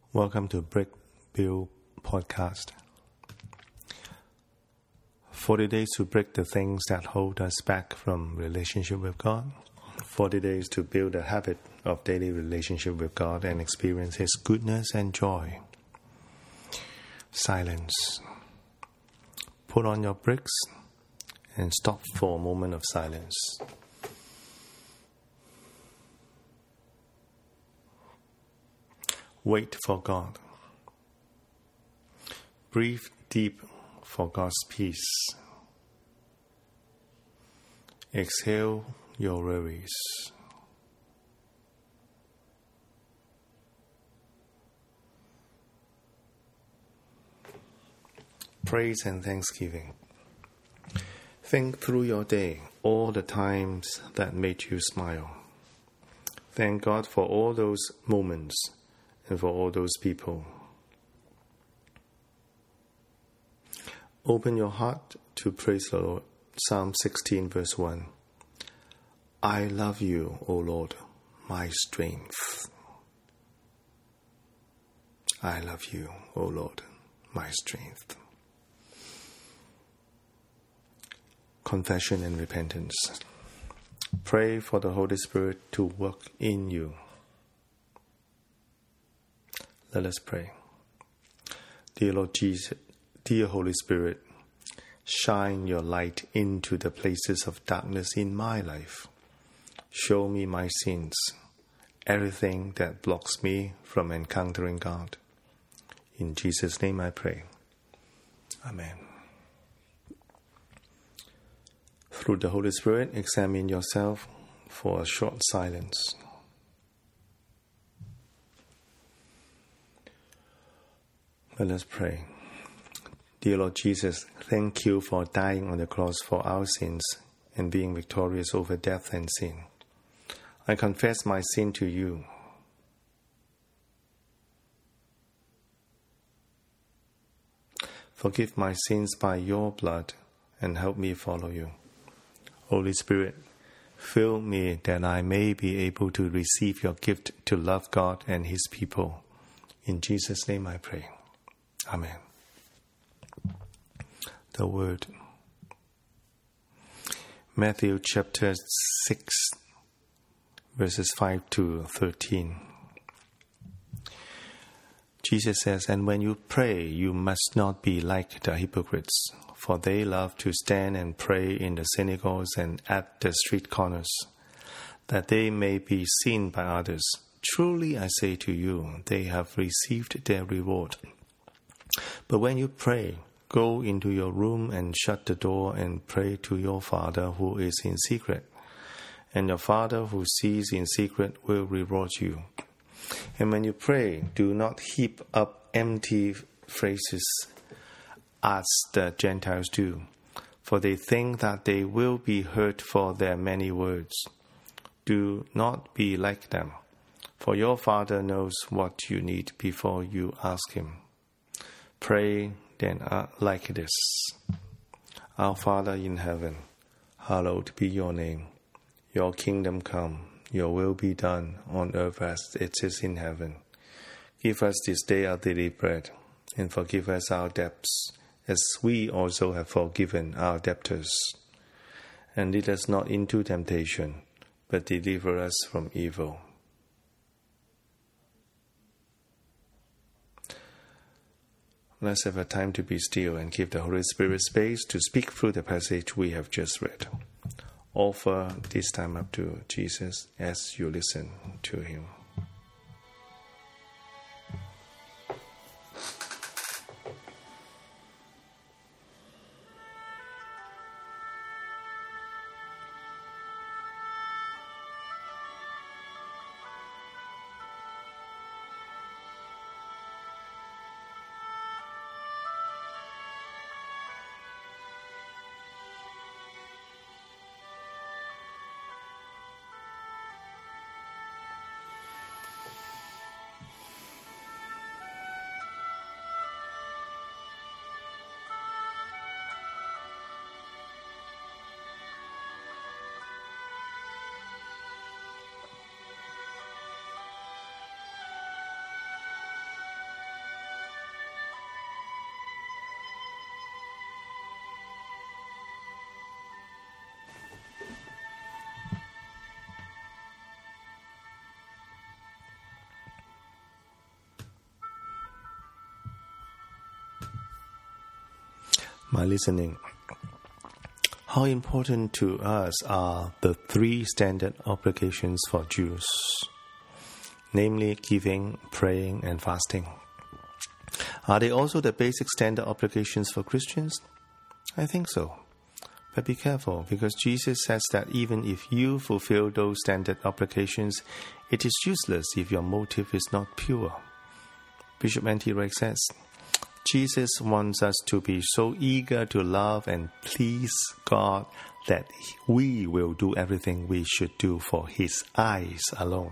Welcome to Break Bill Podcast. 40 days to break the things that hold us back from relationship with God. 40 days to build a habit of daily relationship with God and experience His goodness and joy. Silence. Put on your brakes and stop for a moment of silence. Wait for God. Breathe deep for God's peace. Exhale your worries. Praise and thanksgiving. Think through your day, all the times that made you smile. Thank God for all those moments and for all those people. Open your heart to praise the Lord. Psalm 16 verse 1. I love you, O Lord, my strength. I love you, O Lord, my strength. Confession and repentance. Pray for the Holy Spirit to work in you. Let us pray. Dear Lord Jesus, dear Holy Spirit, shine your light into the places of darkness in my life. Show me my sins, everything that blocks me from encountering God. In Jesus' name I pray. Amen. Through the Holy Spirit, examine yourself for a short silence. Let us pray. Dear Lord Jesus, thank you for dying on the cross for our sins and being victorious over death and sin. I confess my sin to you. Forgive my sins by your blood and help me follow you. Holy Spirit, fill me that I may be able to receive your gift to love God and His people. In Jesus' name I pray. Amen. The Word. Matthew chapter 6, verses 5 to 13. Jesus says, And when you pray, you must not be like the hypocrites, for they love to stand and pray in the synagogues and at the street corners, that they may be seen by others. Truly I say to you, they have received their reward. But when you pray, go into your room and shut the door and pray to your Father who is in secret. And your Father who sees in secret will reward you. And when you pray, do not heap up empty phrases as the Gentiles do, for they think that they will be heard for their many words. Do not be like them, for your Father knows what you need before you ask Him. Pray then like this. Our Father in heaven, hallowed be your name. Your kingdom come, your will be done on earth as it is in heaven. Give us this day our daily bread, and forgive us our debts, as we also have forgiven our debtors. And lead us not into temptation, but deliver us from evil. Let's have a time to be still and give the Holy Spirit space to speak through the passage we have just read. Offer this time up to Jesus as you listen to Him. my listening, how important to us are the 3 standard obligations for Jews, namely giving, praying, and fasting. Are they also the basic standard obligations for Christians? I think so. But be careful, because Jesus says that even if you fulfill those standard obligations, it is useless if your motive is not pure. Bishop N.T. Wright says, Jesus wants us to be so eager to love and please God that we will do everything we should do for His eyes alone.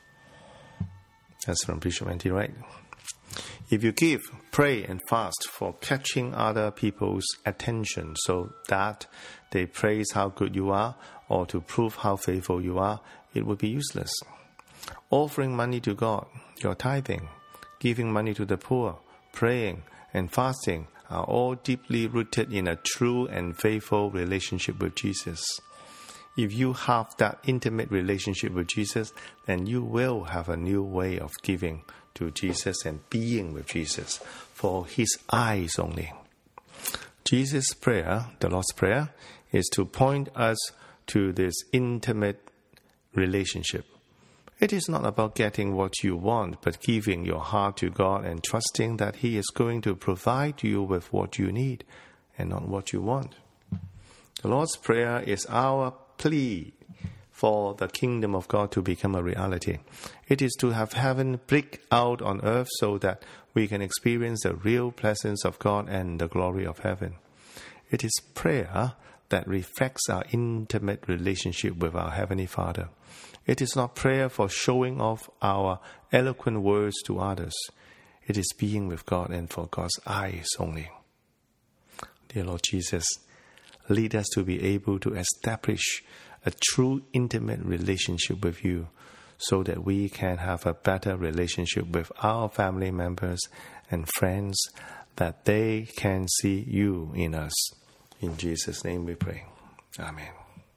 That's from Bishop N.T. Wright. If you give, pray, and fast for catching other people's attention so that they praise how good you are or to prove how faithful you are, it would be useless. Offering money to God, your tithing, giving money to the poor, praying, and fasting are all deeply rooted in a true and faithful relationship with Jesus. If you have that intimate relationship with Jesus, then you will have a new way of giving to Jesus and being with Jesus for His eyes only. Jesus' prayer, the Lord's Prayer, is to point us to this intimate relationship. It is not about getting what you want, but giving your heart to God and trusting that He is going to provide you with what you need and not what you want. The Lord's Prayer is our plea for the kingdom of God to become a reality. It is to have heaven break out on earth so that we can experience the real presence of God and the glory of heaven. It is prayer that reflects our intimate relationship with our Heavenly Father. It is not prayer for showing off our eloquent words to others. It is being with God and for God's eyes only. Dear Lord Jesus, lead us to be able to establish a true intimate relationship with You so that we can have a better relationship with our family members and friends, that they can see You in us. In Jesus' name we pray. Amen.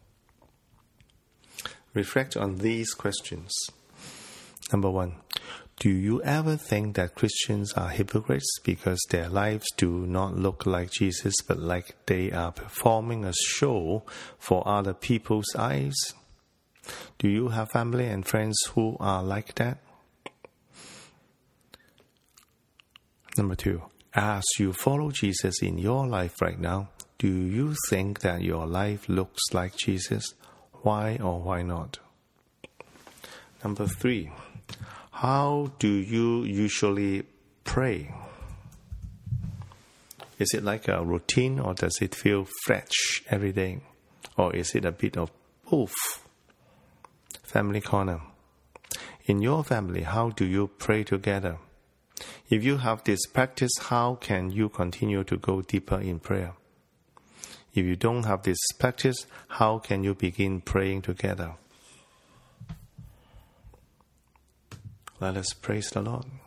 Reflect on these questions. Number 1, do you ever think that Christians are hypocrites because their lives do not look like Jesus, but like they are performing a show for other people's eyes? Do you have family and friends who are like that? Number 2, as you follow Jesus in your life right now, do you think that your life looks like Jesus? Why or why not? Number 3, how do you usually pray? Is it like a routine, or does it feel fresh every day? Or is it a bit of both? Family Corner. In your family, how do you pray together? If you have this practice, how can you continue to go deeper in prayer? If you don't have this practice, how can you begin praying together? Let us praise the Lord.